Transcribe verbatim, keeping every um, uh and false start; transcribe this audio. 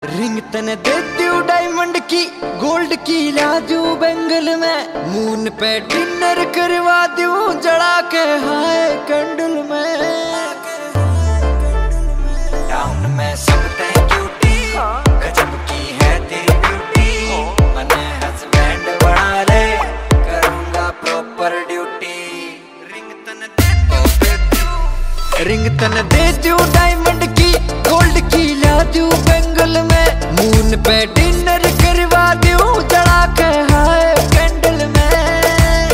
ring तने दे दूं diamond की, गोल्ड की ला दूं बेंगल में, मून पे डिनर करवा दूं जला के हाय कंड